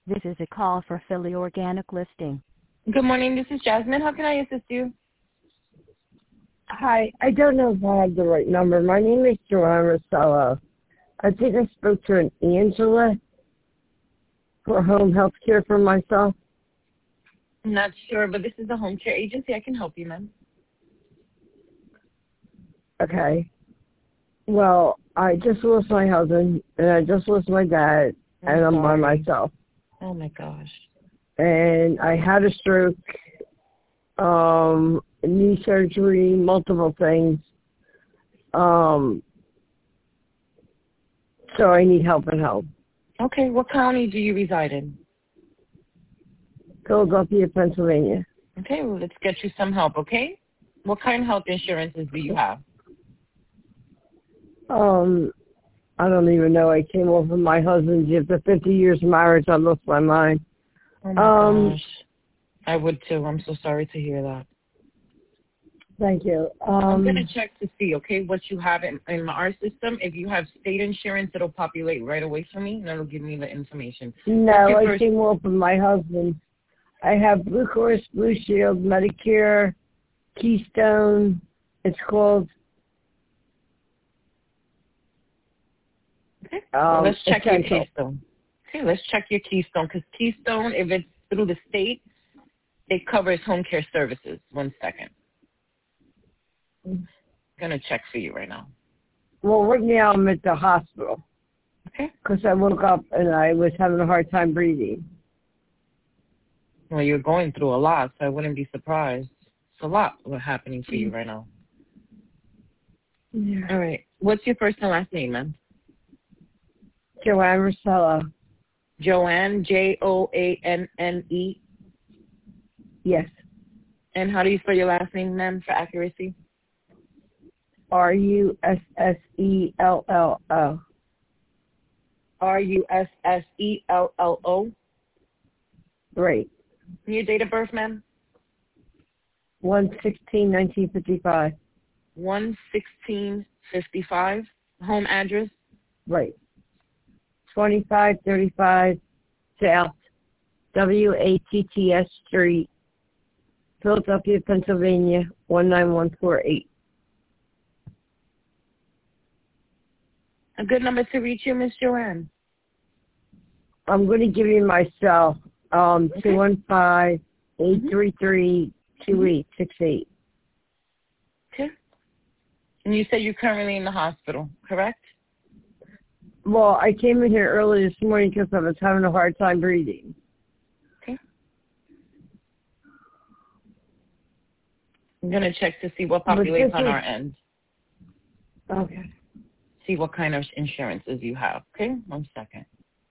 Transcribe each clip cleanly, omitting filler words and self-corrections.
This is a call for Philly Organic Listing. Good morning. This is Jasmine. How can I assist you? Hi, I don't know if I have the right number. My name is Joanne Rossello. I think I spoke to an Angela for home health care for myself. I'm not sure, but this is the home care agency. I can help you, ma'am. Okay. Well, I just lost my husband, and I just lost my dad, and I'm by myself. Oh, my gosh. And I had a stroke, knee surgery, multiple things. So I need help and help. Okay. What county do you reside in? Philadelphia, Pennsylvania. Okay. Well, let's get you some help, okay? What kind of health insurances do you have? I don't even know. I came off of my husband's after 50 years of marriage. I lost my mind. Oh, my gosh. I would, too. I'm so sorry to hear that. Thank you. I'm going to check to see, okay, what you have in our system. If you have state insurance, it'll populate right away for me, and it'll give me the information. No, I came off of my husband. I have Blue Cross, Blue Shield, Medicare, Keystone. It's called... Okay. Let's check your Essential. Keystone. Okay, let's check your Keystone, because Keystone, if it's through the state, it covers home care services. 1 second. I'm going to check for you right now. Well, right now I'm at the hospital. Okay. Because I woke up and I was having a hard time breathing. Well, you're going through a lot, so I wouldn't be surprised. It's a lot what's happening for you right now. Yeah. All right. What's your first and last name, ma'am? Joanne Rossello. Joanne, Joanne. Yes. And how do you spell your last name, ma'am, for accuracy? Russello. Russello. Right. And your date of birth, ma'am? 1/16/1955. 1/16/55. Home address? Right. 2535 South WATTS Street, Philadelphia, Pennsylvania, 19148. A good number to reach you, Miss Joanne. I'm going to give you my cell, 215-833-2868. Okay. And you said you're currently in the hospital, correct? Well, I came in here early this morning because I was having a hard time breathing. Okay. I'm going to check to see what populates on our end. Okay. See what kind of insurances you have. Okay? 1 second.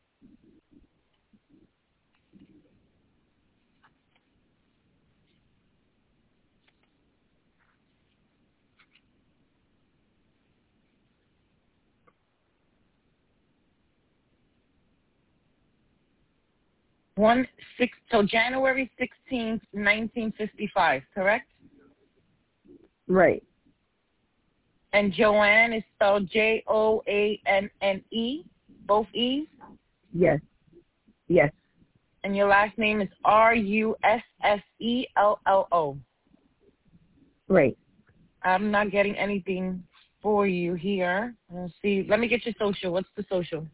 So January 16th, 1955, correct? Right. And Joanne is spelled Joanne, both E's? Yes. Yes. And your last name is Russello. Right. I'm not getting anything for you here. Let's see. Let me get your social. What's the social?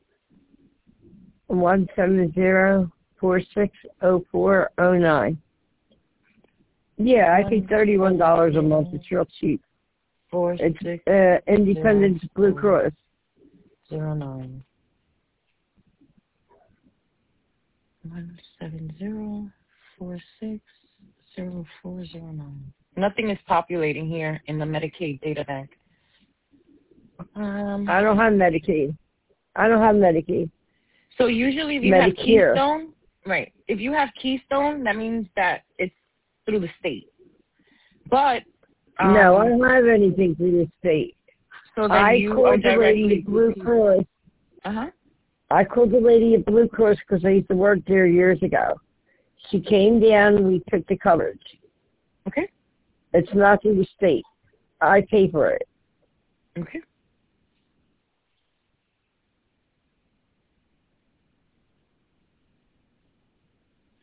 170-460409. Yeah, I think $31 a month. It's real cheap. It's Independence Blue Cross. 09. 170-460409. Nothing is populating here in the Medicaid data bank. I don't have Medicaid. So usually if you have Keystone, right, if you have Keystone, that means that it's through the state. But no, I don't have anything through the state. So then you are directly Blue Cross. I called the lady at Blue Cross because I used to work there years ago. She came down, we took the coverage. Okay. It's not through the state. I pay for it. Okay.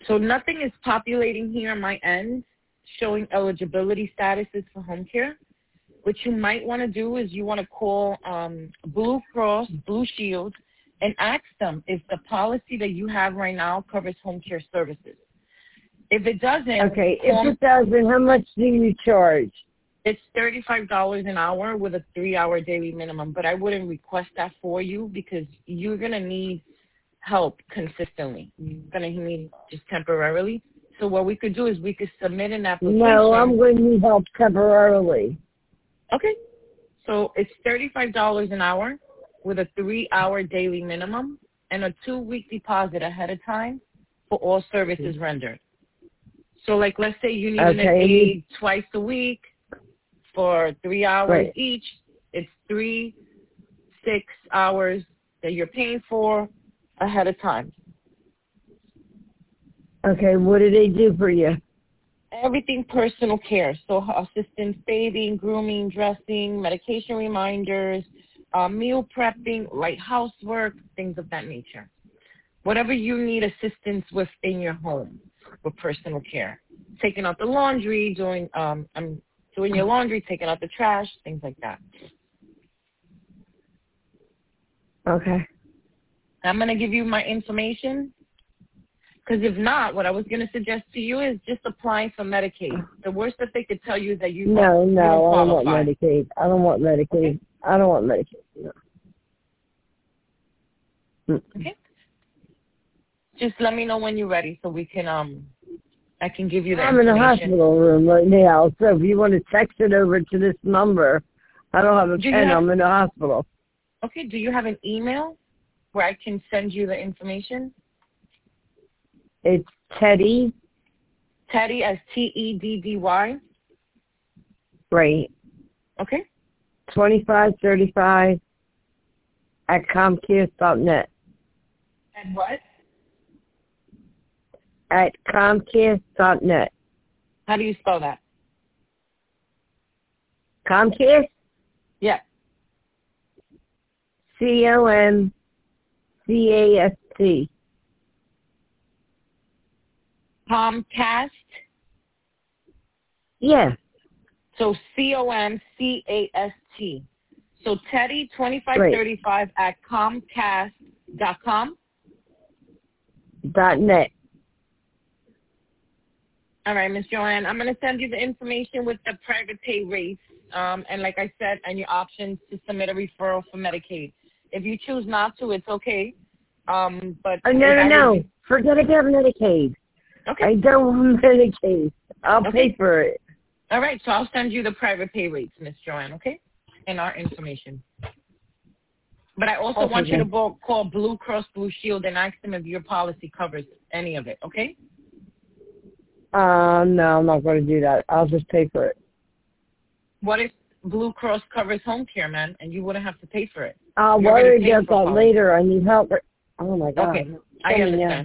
So nothing is populating here on my end showing eligibility statuses for home care. What you might want to do is you want to call Blue Cross, Blue Shield, and ask them if the policy that you have right now covers home care services. If it doesn't, Okay, if it doesn't, how much do you charge? It's $35 an hour with a 3-hour daily minimum, but I wouldn't request that for you because you're going to need help consistently. You're going to need just temporarily. So what we could do is we could submit an application. No, I'm going to need help temporarily. Okay. So it's $35 an hour with a 3-hour daily minimum and a 2-week deposit ahead of time for all services rendered. So like let's say you need an aid twice a week for 3 hours each. It's 3 6 hours that you're paying for ahead of time. Okay, what do they do for you? Everything personal care. So assistance, bathing, grooming, dressing, medication reminders, meal prepping, light housework, things of that nature. Whatever you need assistance with in your home with personal care. Taking out the laundry, doing your laundry, taking out the trash, things like that. Okay. I'm going to give you my information. Because if not, what I was going to suggest to you is just applying for Medicaid. The worst that they could tell you is that you don't I don't want qualify. Medicaid. I don't want Medicaid. Okay. I don't want Medicaid. No. Okay. Just let me know when you're ready so we can I can give you the I'm in information. a hospital room right now, so if you want to text it over to this number, I don't have a pen. I'm in the hospital. Okay. Do you have an email where I can send you the information? It's Teddy. Teddy as Teddy. Right. Okay. 2535 at Comcast.net. And what? At Comcast.net. How do you spell that? Comcast? Yeah. COMCAST. Comcast? Yeah. So COMCAST. So Teddy 2535 at Comcast.com. .net. All right, Ms. Joanne, I'm going to send you the information with the private pay rates, and like I said, and your options to submit a referral for Medicaid. If you choose not to, it's okay. But no. Forget about Medicaid. Okay. I don't want Medicaid. I'll pay for it. All right, so I'll send you the private pay rates, Ms. Joanne, okay, and our information. But I also want you to call Blue Cross Blue Shield and ask them if your policy covers any of it, okay? No, I'm not going to do that. I'll just pay for it. What if Blue Cross covers home care, man, and you wouldn't have to pay for it? I'll worry about that later. I need help. Oh, my God. Okay, I understand.